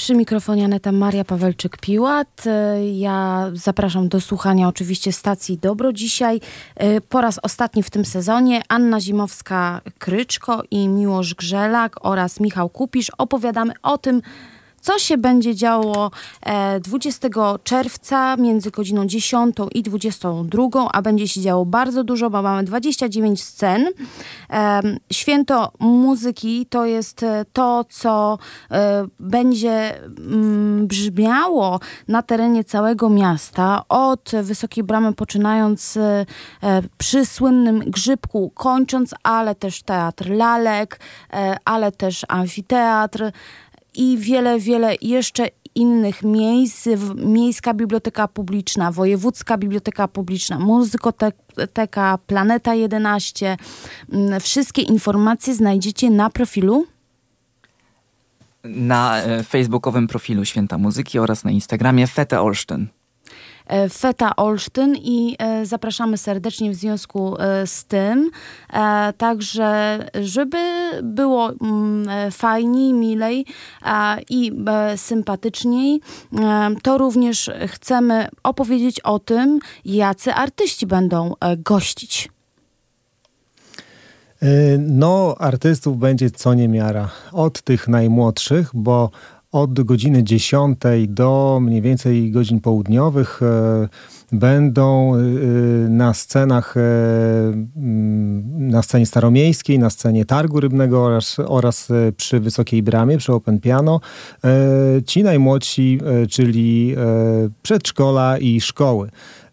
Przy mikrofonie Aneta Maria Pawelczyk-Piłat. Ja zapraszam do słuchania oczywiście stacji Dobro. Dzisiaj po raz ostatni w tym sezonie Anna Zimowska-Kryczko i Miłosz Grzelak oraz Michał Kupisz opowiadamy o tym, co się będzie działo 20 czerwca między godziną 10 i 22, a będzie się działo bardzo dużo, bo mamy 29 scen. Święto muzyki to jest to, co będzie brzmiało na terenie całego miasta, od Wysokiej Bramy poczynając przy słynnym Grzybku, kończąc, ale też Teatr Lalek, ale też amfiteatr i wiele jeszcze innych miejsc. Miejska Biblioteka Publiczna, Wojewódzka Biblioteka Publiczna, Muzykoteka, Planeta 11. Wszystkie informacje znajdziecie na profilu? Na facebookowym profilu Święta Muzyki oraz na Instagramie Fete Olsztyn. Feta Olsztyn i zapraszamy serdecznie w związku z tym. Także, żeby było fajniej, milej i sympatyczniej, to również chcemy opowiedzieć o tym, jacy artyści będą gościć. No, artystów będzie co niemiara. Od tych najmłodszych, bo od godziny 10 do mniej więcej godzin południowych będą na scenach, na scenie staromiejskiej, na scenie Targu Rybnego oraz przy Wysokiej Bramie, przy Open Piano, ci najmłodsi, czyli przedszkola i szkoły.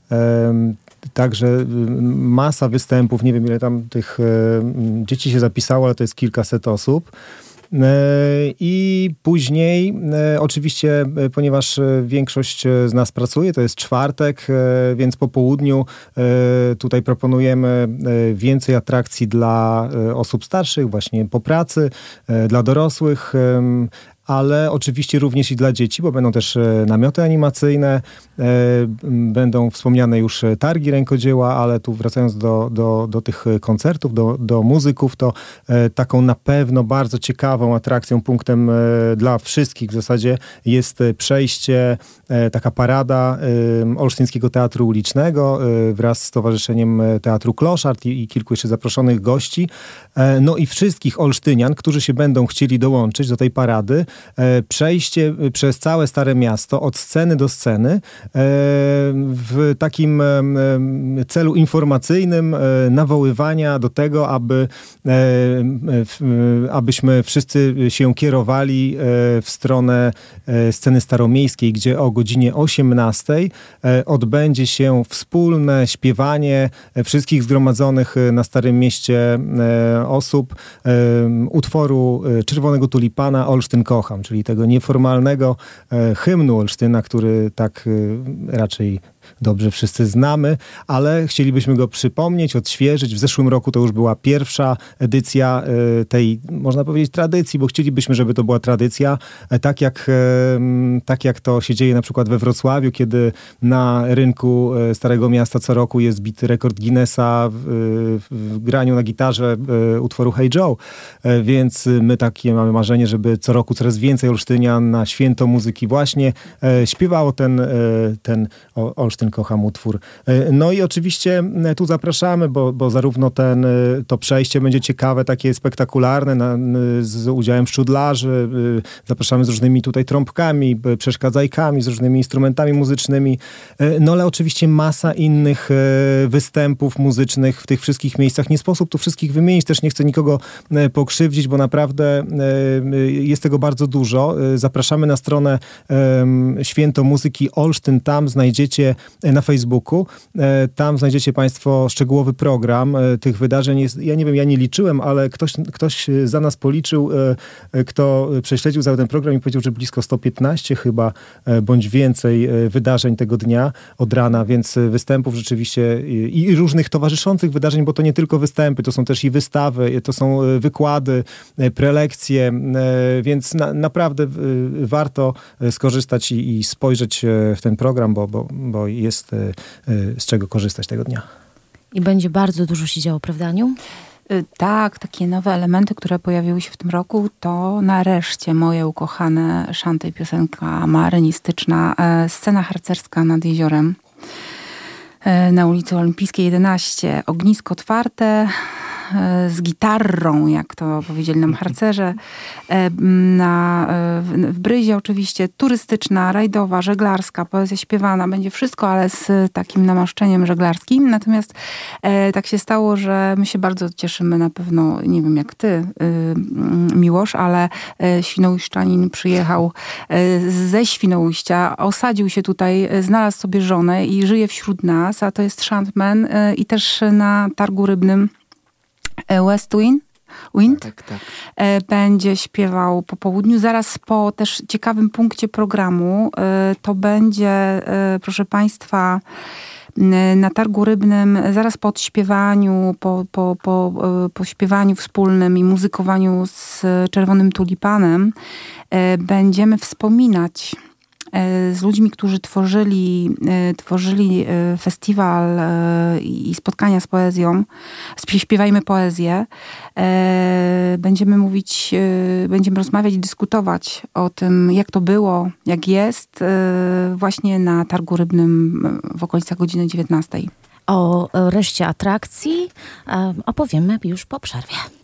Także masa występów, nie wiem ile tam tych dzieci się zapisało, ale to jest kilkaset osób. I później oczywiście, ponieważ większość z nas pracuje, to jest czwartek, więc po południu tutaj proponujemy więcej atrakcji dla osób starszych, właśnie po pracy, dla dorosłych, ale oczywiście również i dla dzieci, bo będą też namioty animacyjne, będą wspomniane już targi rękodzieła, ale tu wracając do tych koncertów, do muzyków, to taką na pewno bardzo ciekawą atrakcją, punktem dla wszystkich w zasadzie jest przejście, taka parada Olsztyńskiego Teatru Ulicznego wraz z Stowarzyszeniem Teatru Kloszard i kilku jeszcze zaproszonych gości. No i wszystkich olsztynian, którzy się będą chcieli dołączyć do tej parady, przejście przez całe Stare Miasto od sceny do sceny w takim celu informacyjnym nawoływania do tego, abyśmy wszyscy się kierowali w stronę sceny staromiejskiej, gdzie o godzinie 18 odbędzie się wspólne śpiewanie wszystkich zgromadzonych na Starym Mieście osób utworu Czerwonego Tulipana Olsztyn kocham, czyli tego nieformalnego hymnu Olsztyna, który tak raczej dobrze wszyscy znamy, ale chcielibyśmy go przypomnieć, odświeżyć. W zeszłym roku to już była pierwsza edycja tej, można powiedzieć, tradycji, bo chcielibyśmy, żeby to była tradycja, tak jak to się dzieje na przykład we Wrocławiu, kiedy na rynku Starego Miasta co roku jest bity rekord Guinnessa w graniu na gitarze utworu Hey Joe. Więc my takie mamy marzenie, żeby co roku coraz więcej olsztynian na święto muzyki właśnie śpiewało ten Olsztyn kocham utwór. No i oczywiście tu zapraszamy, bo zarówno to przejście będzie ciekawe, takie spektakularne, z udziałem szczudlarzy. Zapraszamy z różnymi tutaj trąbkami, przeszkadzajkami, z różnymi instrumentami muzycznymi. No ale oczywiście masa innych występów muzycznych w tych wszystkich miejscach. Nie sposób tu wszystkich wymienić, też nie chcę nikogo pokrzywdzić, bo naprawdę jest tego bardzo dużo. Zapraszamy na stronę Święto Muzyki Olsztyn, tam znajdziecie na Facebooku. Tam znajdziecie Państwo szczegółowy program tych wydarzeń. Ja nie wiem, ja nie liczyłem, ale ktoś za nas policzył, kto prześledził cały ten program i powiedział, że blisko 115 chyba, bądź więcej wydarzeń tego dnia od rana, więc występów rzeczywiście i różnych towarzyszących wydarzeń, bo to nie tylko występy, to są też i wystawy, to są wykłady, prelekcje, więc naprawdę warto skorzystać i spojrzeć w ten program, bo jest z czego korzystać tego dnia. I będzie bardzo dużo się działo, prawda, Aniu? Tak, takie nowe elementy, które pojawiły się w tym roku, to nareszcie moje ukochane szanty i piosenka marynistyczna, scena harcerska nad jeziorem na ulicy Olimpijskiej 11. Ognisko otwarte, z gitarą, jak to powiedzieli nam harcerze, w Bryzie oczywiście turystyczna, rajdowa, żeglarska, poezja śpiewana, będzie wszystko, ale z takim namaszczeniem żeglarskim. Natomiast tak się stało, że my się bardzo cieszymy na pewno, nie wiem jak ty, Miłosz, ale Świnoujszczanin przyjechał ze Świnoujścia, osadził się tutaj, znalazł sobie żonę i żyje wśród nas, a to jest Shantman i też na targu rybnym West Wind. Tak. Będzie śpiewał po południu. Zaraz po też ciekawym punkcie programu to będzie, proszę Państwa, na targu rybnym, zaraz po odśpiewaniu, po śpiewaniu wspólnym i muzykowaniu z Czerwonym Tulipanem, będziemy wspominać z ludźmi, którzy tworzyli festiwal i spotkania z poezją. Śpiewajmy poezję. Będziemy mówić, będziemy rozmawiać i dyskutować o tym, jak to było, jak jest, właśnie na targu rybnym w okolicach godziny 19. O reszcie atrakcji opowiemy już po przerwie.